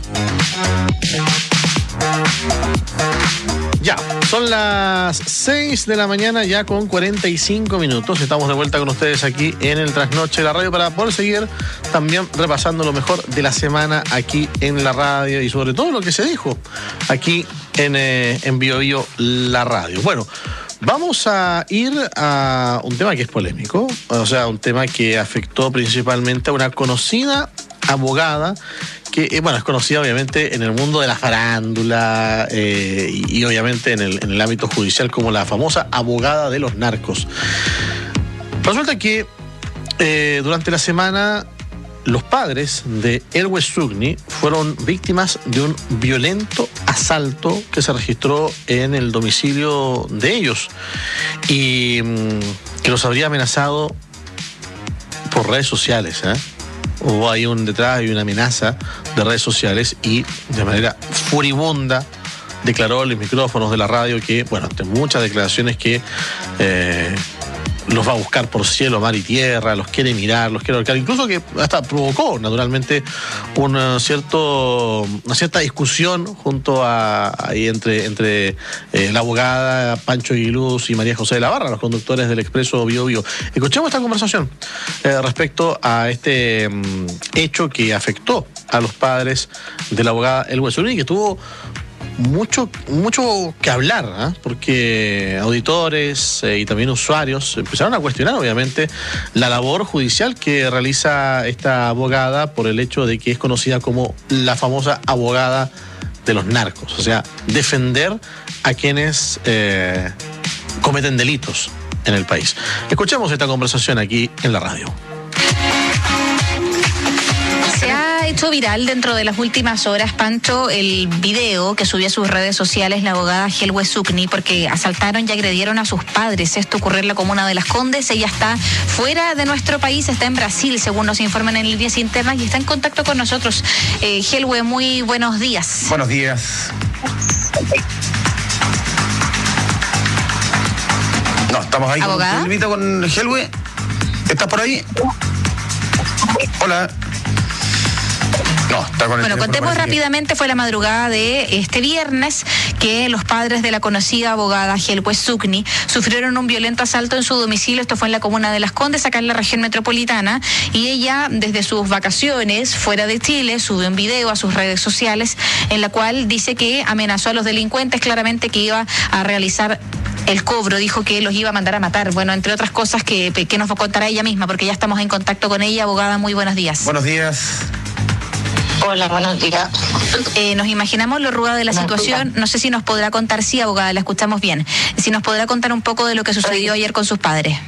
F: Ya, son las seis de la mañana ya con cuarenta y cinco minutos. Estamos de vuelta con ustedes aquí en el Trasnoche de la Radio para poder seguir también repasando lo mejor de la semana aquí en la radio y sobre todo lo que se dijo aquí en, eh, en Bio Bio la radio. Bueno, vamos a ir a un tema que es polémico, o sea, un tema que afectó principalmente a una conocida abogada que, eh, bueno, es conocida obviamente en el mundo de la farándula eh, y, y obviamente en el, en el ámbito judicial como la famosa abogada de los narcos. Resulta que eh, durante la semana los padres de Elwes Sugni fueron víctimas de un violento asalto que se registró en el domicilio de ellos y mmm, que los habría amenazado por redes sociales, ¿eh? Hubo ahí un detrás y una amenaza de redes sociales y de manera furibunda declaró en los micrófonos de la radio que, bueno, ante muchas declaraciones que eh, los va a buscar por cielo, mar y tierra, los quiere mirar, los quiere ahorcar, incluso que hasta provocó naturalmente un cierto, una cierta discusión junto a ahí entre, entre eh, la abogada Pancho Aguiluz y María José de la Barra, los conductores del Expreso Bio Bio. Escuchemos esta conversación eh, respecto a este um, hecho que afectó a los padres de la abogada Elwes Sugni, que tuvo mucho mucho que hablar, ¿eh? Porque auditores eh, y también usuarios empezaron a cuestionar obviamente la labor judicial que realiza esta abogada por el hecho de que es conocida como la famosa abogada de los narcos, o sea, defender a quienes eh, cometen delitos en el país. Escuchemos esta conversación aquí en la radio.
N: Se ha hecho viral dentro de las últimas horas, Pancho, el video que subió a sus redes sociales la abogada Elwes Sugni, porque asaltaron y agredieron a sus padres. Esto ocurrió en la comuna de Las Condes. Ella está fuera de nuestro país, está en Brasil, según nos informan en líneas internas, y está en contacto con nosotros. Eh, Elwes, muy buenos días.
O: Buenos días. No, estamos ahí.
N: ¿Abogada?
O: Con, con Elwes. ¿Estás por ahí? Hola. No, está con el
N: bueno, contemos rápidamente, fue la madrugada de este viernes que los padres de la conocida abogada Elwes Sugni sufrieron un violento asalto en su domicilio. Esto fue en la comuna de Las Condes, acá en la región metropolitana, y ella desde sus vacaciones fuera de Chile subió un video a sus redes sociales en la cual dice que amenazó a los delincuentes, claramente que iba a realizar el cobro, dijo que los iba a mandar a matar, bueno, entre otras cosas que, que nos contará ella misma, porque ya estamos en contacto con ella. Abogada, muy buenos días.
O: Buenos días.
P: Hola, buenos días.
N: Eh, nos imaginamos lo ruda de la situación. No sé si nos podrá contar, sí, abogada, la escuchamos bien. Si nos podrá contar un poco de lo que sucedió ayer con sus padres.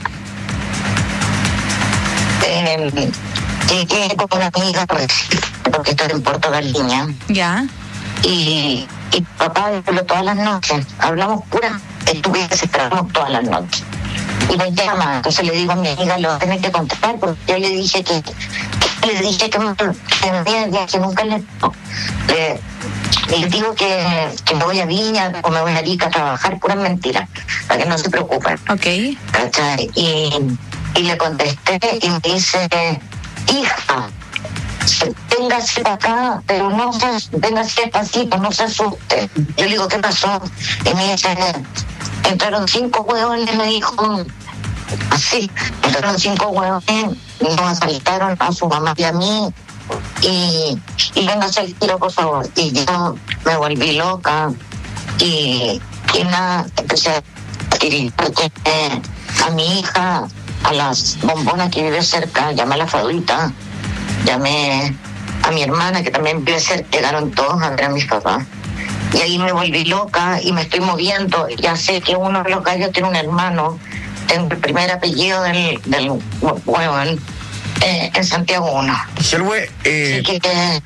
P: Eh, llegué con una amiga, porque estoy en Puerto Galiña.
N: Ya.
P: Y, y papá habló todas las noches. Hablamos pura estupideces, esperamos todas las noches. Y me llama, entonces le digo a mi amiga, lo tenés que contestar, porque yo le dije que, que le dije que, que, que nunca le, le, le digo que, que me voy a Viña o me voy a Arica a trabajar, puras mentiras, para que no se preocupen.
N: Ok.
P: ¿Cachai? Y, y le contesté y me dice, hija, véngase para acá, pero no se, véngase despacito, no se asuste. Yo le digo, ¿qué pasó? Y me dice, entraron cinco huevones, me dijo, así, entraron cinco huevones, nos asaltaron a su mamá y a mí, y, y véngase el tiro, por favor. Y yo me volví loca, y, y nada, empecé a tirar a mi hija, a las bombonas que vive cerca, llamé a la favorita, llamé a mi hermana que también vive cerca, llegaron todos a ver a mis papás. Y ahí me volví loca y me estoy moviendo. Ya sé que uno de los gallos tiene un hermano, tengo el primer apellido del, del huevón, eh, en Santiago uno.
O: Elwes, eh,
P: sí, que,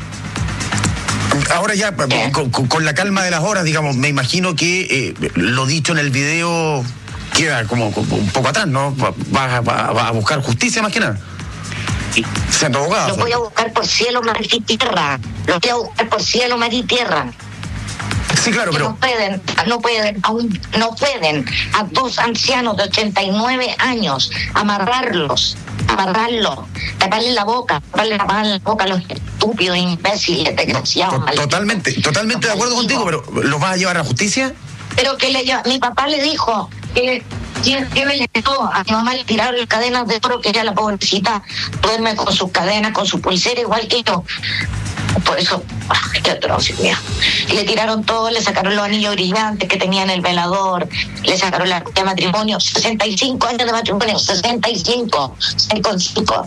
O: ahora ya, con, con la calma de las horas, digamos, me imagino que eh, lo dicho en el video queda como, como un poco atrás, ¿no? Va, va, va a buscar justicia más que nada. Siendo abogado.
P: Lo voy a buscar por cielo, mar y tierra. Lo voy a buscar por cielo, mar y tierra.
O: Sí, claro, pero...
P: No pueden, no pueden, aún no pueden a dos ancianos de ochenta y nueve años amarrarlos amarrarlo, taparle la boca, taparle la, la boca a los estúpidos, imbéciles, desgraciados.
O: To- totalmente, totalmente de acuerdo contigo, pero ¿los vas a llevar a la justicia?
P: Pero que le lleva, mi papá le dijo que que me le dio, a mi mamá le tiraron las cadenas de oro, que ella la pobrecita duerme con sus cadenas, con su pulsera igual que yo. Por eso, ay, qué atroz, mía. Le tiraron todo, le sacaron los anillos brillantes que tenía en el velador, le sacaron la de matrimonio, sesenta y cinco años de matrimonio, sesenta y cinco, seis con cinco.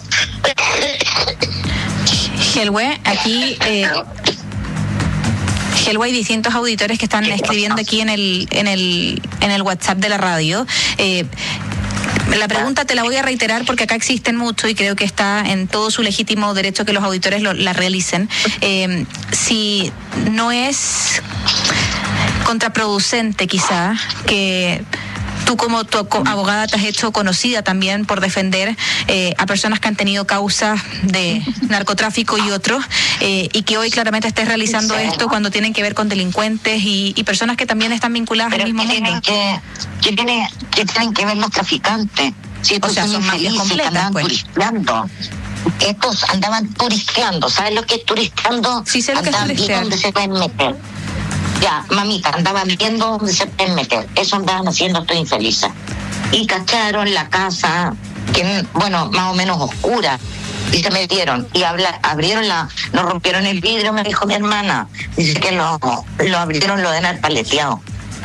N: Helwe, aquí eh, Helwe, hay distintos auditores que están escribiendo aquí en el en el en el WhatsApp de la radio. Eh, La pregunta te la voy a reiterar porque acá existen mucho y creo que está en todo su legítimo derecho que los auditores lo, la realicen. Eh, si no es contraproducente quizá que tú como tu abogada te has hecho conocida también por defender eh, a personas que han tenido causas de narcotráfico y otros, eh, y que hoy claramente estés realizando esto cuando tienen que ver con delincuentes y, y personas que también están vinculadas
P: Pero
N: al mismo
P: que
N: mundo.
P: Tienen que, que, tiene, que tienen que ver los traficantes. Si estos
N: O sea, son mafias
P: infelices que
N: completas,
P: andaban
N: pues.
P: turisteando. Estos andaban turisteando. ¿Sabes lo que es turisteando?
N: Sí, sé lo que es
P: Andaban
N: turistear.
P: viendo dónde se pueden meter. Ya, mamita, andaban viendo dónde se pueden meter. Eso andaban haciendo estos infelices. Y cacharon la casa, que bueno, más o menos oscura, y se metieron y habla, abrieron la, nos rompieron el vidrio, me dijo mi hermana. Dice que lo, lo abrieron, lo den al paleteado.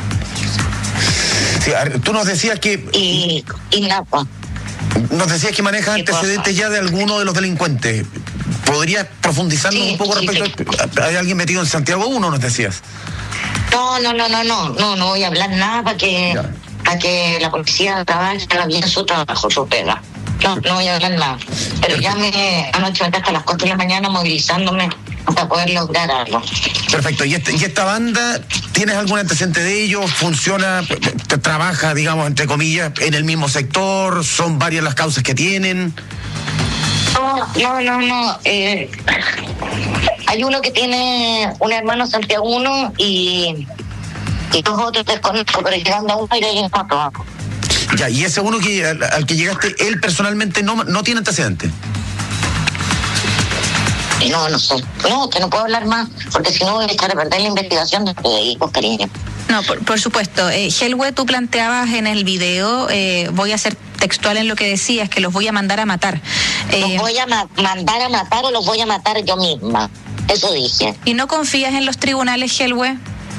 O: Sí, a ver, tú nos decías que...
P: Y, y nada, pues.
O: Nos decías que manejas antecedentes ya de alguno de los delincuentes. ¿Podrías profundizarnos
P: Sí,
O: un poco
P: sí,
O: respecto a... ¿Hay alguien metido en Santiago uno, nos decías?
P: No, no, no, no, no, no, no voy a hablar nada para que, para que la policía trabaje bien su trabajo, su pega. No, no voy a hablar nada. Pero ya me, anoche me hasta las cuatro de la mañana movilizándome para poder lograr algo.
O: Perfecto. ¿Y, este, y esta banda, tienes algún antecedente de ellos? ¿Funciona, te trabaja, digamos, entre comillas, en el mismo sector? ¿Son varias las causas que tienen?
P: No, no, no, no. Eh, hay uno que tiene un hermano Santiago uno y, y dos otros desconozco, pero llegando a uno y hay otro abajo.
O: Ya, y ese uno que al, al que llegaste, él personalmente no, no tiene antecedentes.
P: No, no sé. No, que no puedo hablar más, porque si no voy a echar a perder la investigación de periodistas, cariño.
N: No, por, por supuesto. Eh, Helwe, tú planteabas en el video, eh, voy a ser textual en lo que decías, que los voy a mandar a matar. Eh,
P: ¿Los voy a ma- mandar a matar o los voy a matar yo misma? Eso dije.
N: ¿Y no confías en los tribunales, Helwe?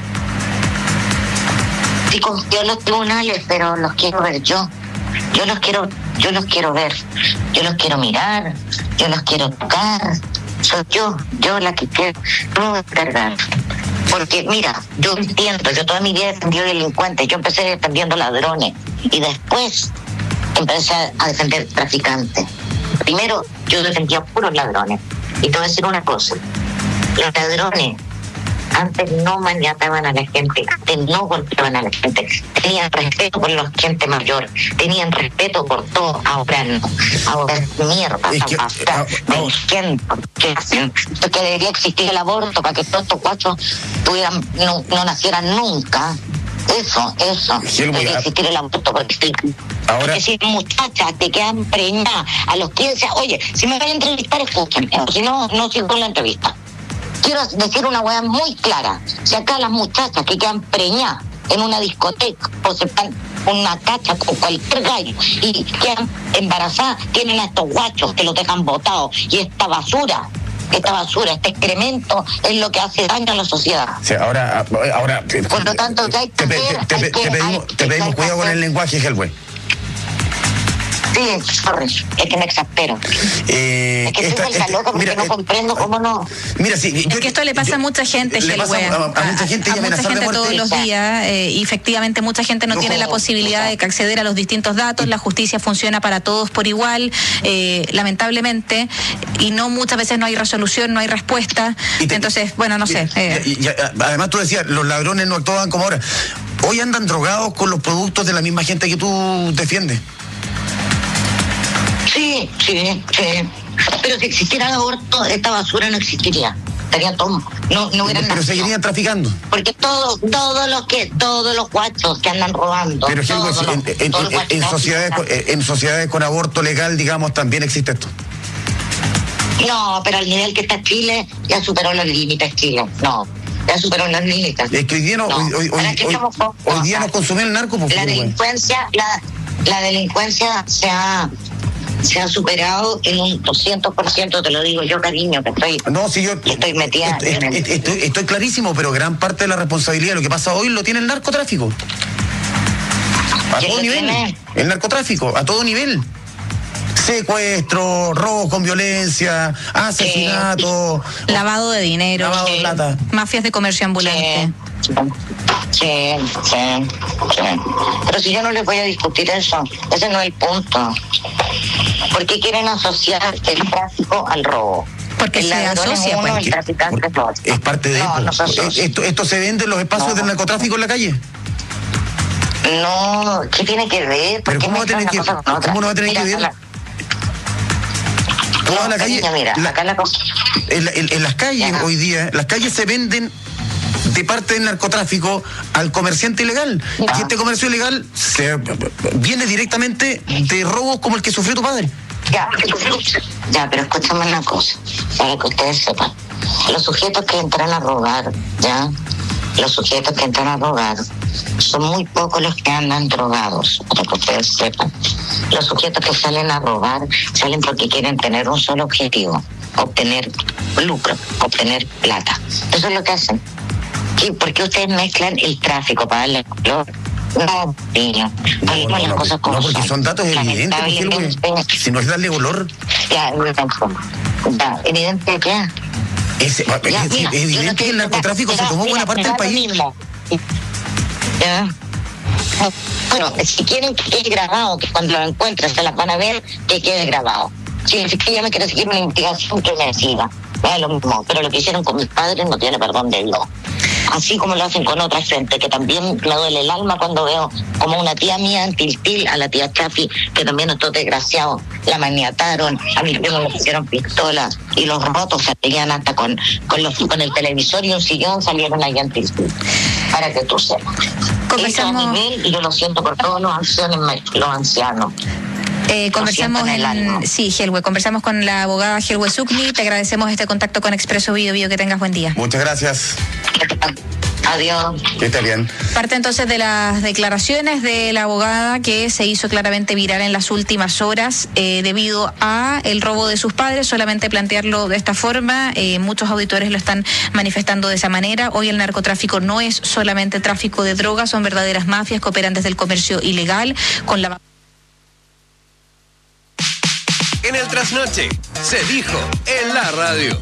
P: Sí confío en los tribunales, pero los quiero ver yo. Yo los quiero, yo los quiero ver. Yo los quiero mirar. Yo los quiero tocar. Soy yo, yo la que quiero no cargar. Porque mira, yo entiendo, yo toda mi vida he defendido delincuentes. Yo empecé defendiendo ladrones y después empecé a defender traficantes. Primero yo defendía puros ladrones. Y te voy a decir una cosa, los ladrones antes no maniataban a la gente, antes no golpeaban a la gente, tenían respeto por la gente mayor, tenían respeto por todo. Ahora no, ahora es mierda,
O: Es que,
P: hasta de gente que hacen, que debería existir el aborto para que todos estos guachos tuvieran, no, no nacieran nunca. Eso, eso, debería existir el aborto, porque,
O: ahora,
P: porque si muchachas te quedan preñadas a los quince, oye, si me van a entrevistar, escúchenme, si no, no sigo con la entrevista. Quiero decir una hueá muy clara. Si acá las muchachas que quedan preñadas en una discoteca o se van una cacha con cualquier gallo y quedan embarazadas, tienen a estos guachos que los dejan botados. Y esta basura, esta basura, este excremento es lo que hace daño a la sociedad.
O: Sí, ahora, ahora
P: Por lo tanto, ¿qué hay que
O: te,
P: hacer?
O: te,
P: Hay
O: te,
P: que-
O: te pedimos,
P: hay-
O: te pedimos
P: hay que
O: cuidado con
P: hacer-
O: el lenguaje, Helwe.
P: Sí, sorry, es que me exaspero.
O: Eh,
P: Es que estoy vuelta loca porque no comprendo cómo no.
O: Mira, sí,
N: Es que esto le pasa a mucha gente,
O: le pasa
N: Helwe.
O: a- a mucha gente y
N: a
O: amenazar
N: mucha
O: de
N: gente
O: muerte.
N: todos los días, eh, y efectivamente mucha gente no
O: No,
N: tiene la posibilidad de acceder a los distintos datos, la justicia funciona para todos por igual, eh, lamentablemente, y no muchas veces no hay resolución, no hay respuesta, entonces, bueno, no sé. eh,
O: Y- y- y- además tú decías, los ladrones no actuaban como ahora. Hoy andan drogados con los productos de la misma gente que tú defiendes.
P: Sí, sí, sí. Pero si existiera el aborto, esta basura no existiría. estarían todos, no, no hubieran
O: Pero
P: nacido.
O: seguirían traficando.
P: Porque todo, todos los que, todos los guachos que andan robando.
O: Pero Helwe,
P: todos los-
O: en, en-
P: todos los
O: en-
P: guachos
O: en
P: que
O: sociedades,
P: andan-
O: con- en sociedades con aborto legal, digamos, también existe esto.
P: No, pero al nivel que está Chile, ya superó los límites Chile. No, ya superó los límites.
O: Es que hoy día, no,
P: No,
O: hoy, hoy-
P: ahora
O: hoy-
P: que
O: hoy-
P: estamos con-
O: hoy día nos consume el narco, pues,
P: La
O: Helwe.
P: delincuencia, la, la delincuencia se ha, se ha superado en un doscientos por ciento, te lo digo yo, cariño, que estoy,
O: No, si yo
P: estoy metida
O: estoy,
P: en el-
O: estoy- estoy clarísimo, pero gran parte de la responsabilidad de lo que pasa hoy lo tiene el narcotráfico. A
P: ¿Quién
O: todo
P: lo
O: nivel.
P: tiene?
O: El narcotráfico, a todo nivel. Secuestro, robos con violencia, asesinato,
N: Lavado de dinero.
O: lavado de plata.
N: Mafias de comercio ambulante.
P: Sí, sí, sí. Pero si yo no les voy a discutir eso, ese no es el punto. ¿Por qué quieren asociar el tráfico al robo?
N: Porque
P: El
N: se
P: ladrón es
N: asocia,
P: uno,
N: pues.
P: el traficante es otro.
O: Es parte de
P: No,
O: esto.
P: no se asocia.
O: esto. Esto se vende en los espacios
P: No.
O: del narcotráfico en la calle.
P: No, ¿qué tiene que ver? ¿Por
O: Pero
P: qué
O: ¿cómo va a
P: mezclan
O: tener
P: una
O: que-
P: cosa con otra?
O: cómo no va a tener
P: Mira,
O: que ver?
P: la-
O: Toda
P: No,
O: la calle,
P: cariño, mira,
O: la-
P: acá la cosa.
O: En, la- en- en las calles
P: Ya.
O: hoy día, las calles se venden de parte del narcotráfico al comerciante ilegal.
P: Ya.
O: Y este comercio ilegal se, viene directamente de robos como el que sufrió tu padre.
P: Ya, ya, pero escúchame una cosa, para que ustedes sepan. Los sujetos que entran a robar, ya, los sujetos que entran a robar, son muy pocos los que andan drogados, para que ustedes sepan. Los sujetos que salen a robar, salen porque quieren tener un solo objetivo, obtener lucro, obtener plata. Eso es lo que hacen. ¿Y por qué ustedes mezclan el tráfico para darle color? No, niño, hay
O: No,
P: las
O: no,
P: cosas como
O: no, porque son datos evidentes, pues, Helwe.
P: Lamentablemente,
O: Si no es darle color,
P: ya, ya, evidente que
O: es, es-
P: Ya,
O: es
P: mira, yo no
O: evidente
P: estoy-
O: que el narcotráfico
P: mira,
O: se tomó
P: mira,
O: buena parte
P: mira
O: del
P: lo
O: país.
P: mismo. Ya. Bueno, si quieren que quede grabado, que cuando lo encuentren se las van a ver, que quede grabado. Si el fiscalía me quiere seguir una investigación, que me siga. Es lo mismo, pero lo que hicieron con mis padres no tiene perdón de Dios. Así como lo hacen con otra gente, que también me duele el alma cuando veo como una tía mía en Tiltil, a la tía Chafi, que también estos desgraciados la maniataron, a mi primo le pusieron pistolas y los rotos salían hasta con, con, los, con el televisor y un sillón, salieron allá en Tiltil. Para que tú sepas.
N: Conversamos-
P: Eso a nivel, y yo lo siento por todos los ancianos, los ancianos.
N: Eh, conversamos
P: Lo siento en el
N: en,
P: alma.
N: sí, Helwe, conversamos con la abogada Helwe Sukni. Te agradecemos este contacto con Expreso Bio Bio. Que tengas buen día.
O: Muchas gracias.
P: Adiós.
O: Que esté bien.
N: Parte entonces de las declaraciones de la abogada, que se hizo claramente viral en las últimas horas eh, debido a el robo de sus padres. Solamente plantearlo de esta forma, eh, muchos auditores lo están manifestando de esa manera. Hoy el narcotráfico no es solamente tráfico de drogas, son verdaderas mafias que operan desde el comercio ilegal con la...
C: En el trasnoche, se dijo en la radio.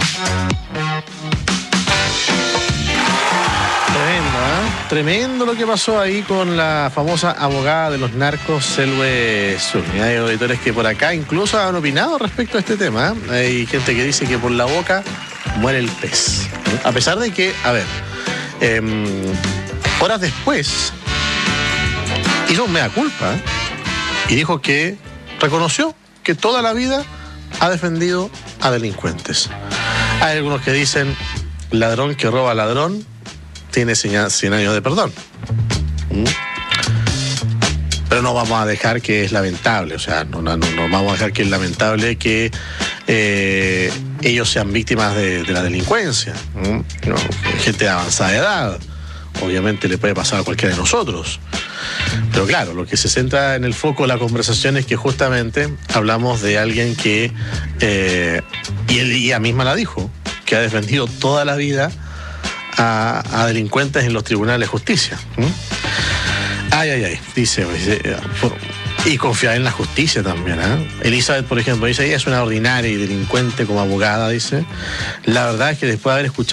F: Tremendo, ¿eh? Tremendo lo que pasó ahí con la famosa abogada de los narcos, Helwe Sukni. Hay auditores que por acá incluso han opinado respecto a este tema. ¿eh? Hay gente que dice que por la boca muere el pez. ¿eh? A pesar de que, a ver, eh, horas después hizo un mea culpa, ¿eh? Y dijo que reconoció que toda la vida ha defendido a delincuentes. Hay algunos que dicen, ladrón que roba ladrón tiene cien años de perdón. ¿Mm? Pero no vamos a dejar que es lamentable, o sea, no, no, no vamos a dejar que es lamentable que eh, ellos sean víctimas de, de la delincuencia. ¿Mm? No, gente de avanzada edad, obviamente le puede pasar a cualquiera de nosotros. Pero claro, lo que se centra en el foco de la conversación es que justamente hablamos de alguien que, eh, y ella misma la dijo, que ha defendido toda la vida a, a delincuentes en los tribunales de justicia. ¿Mm? Ay, ay, ay, dice, dice por, y confiar en la justicia también. ¿eh? Elizabeth, por ejemplo, dice, ella es una ordinaria y delincuente como abogada, dice. La verdad es que después de haber escuchado